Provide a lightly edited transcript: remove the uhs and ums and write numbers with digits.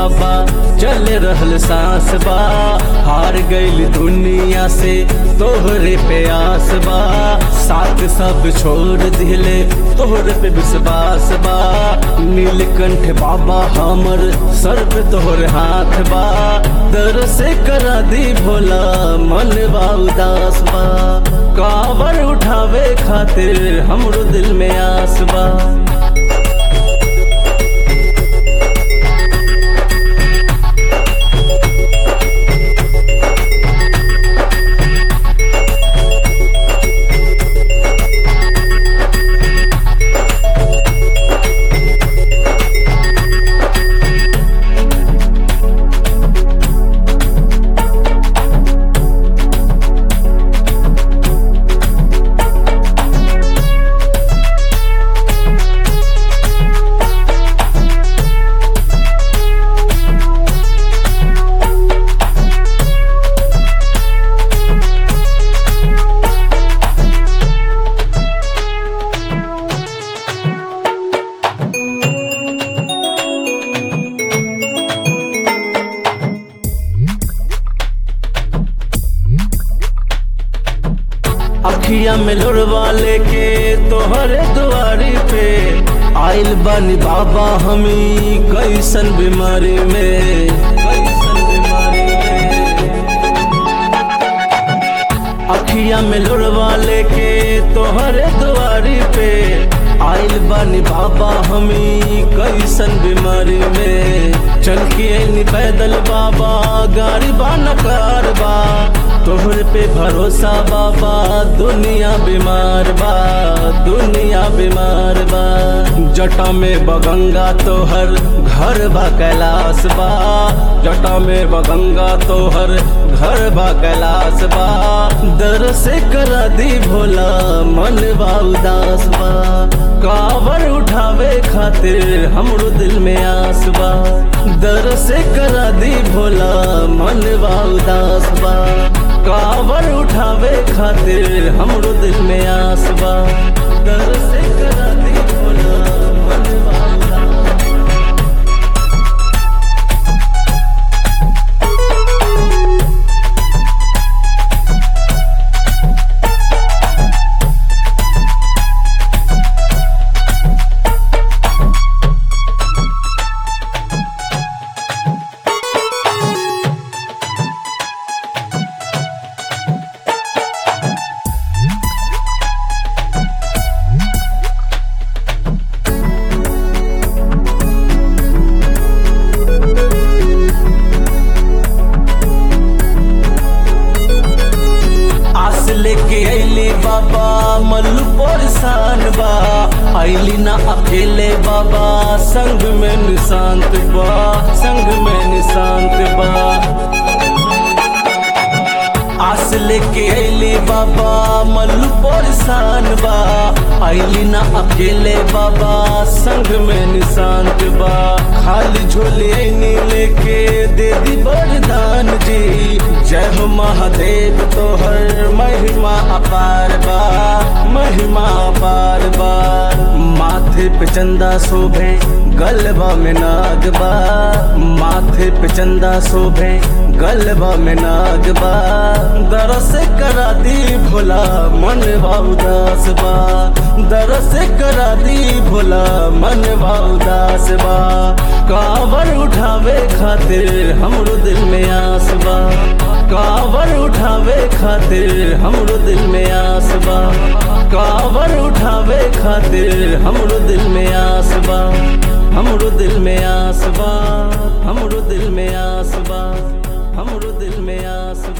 बाबा चल रहल सांस बा। हार गइल दुनिया से तोहरे पे आस बा। साथ सब छोड़ दिले तोहरे पे विश्वास बा। नीलकंठ बाबा हमर सर पे तोहर हाथ बा। दर से करा दी भोला मन बा उदास बा। कावर उठावे खातिर हमरो दिल में आस बा। अखिया में लोड़वा लेके तोहरे दुआरी पे आइल बानी बाबा हमी कैसन बीमारी में। अखिया में लोड़वा लेके तोहरे दुआरी पे आइल बानी बाबा हमी कैसन बीमारी में। चल के आइनी पैदल बाबा गाड़ी बा न कार बा। तोहरे पे भरोसा बाबा दुनिया बीमार बा। दुनिया बीमार बा। जटा में बगंगा तोहर घर बा कैलाश बा। जटा में बगंगा तोहर घर बा कैलाश बा। दर से करा दी भोला मन बा उदास बा। कावर उठावे खातिर हमरो दिल में आस बा। दर से करा दी भोला मन बा उदास बा। कावर उठावे खातिर हमरो दिल में आस बा। दर से करा दी भोला मन बा उदास बा। लेके अइली बाबा मल्लू परेशान बा। अइली ना अकेले बाबा संग में निशांत बा। संग में निशांत बा। आस लेके अइली बाबा मल्लू परेशान बा। अइली ना अकेले बाबा संग में निशांत बा। खाली झोली ऐनी लेके दे दी वरदान जी। जय हो महादेव तोहर महिमा अपार बा। महिमा अपार बा। माथे पे चंदा शोभे गलबा में नाग बा। माथे पे चंदा शोभे गलबा में नाग बा। दरस करा दी भोला मन बा उदास बा। दरस करा दी भोला मन बा उदास बा। कावर उठावे खातिर हमरो दिल में आस बा। कावर उठावे खातिर हमरो दिल में आस बा। कावर उठावे खातिर हमरो दिल में आस बा। हमरो दिल में आस बा। हमरो दिल में आस बा। हमरो दिल में आस बा।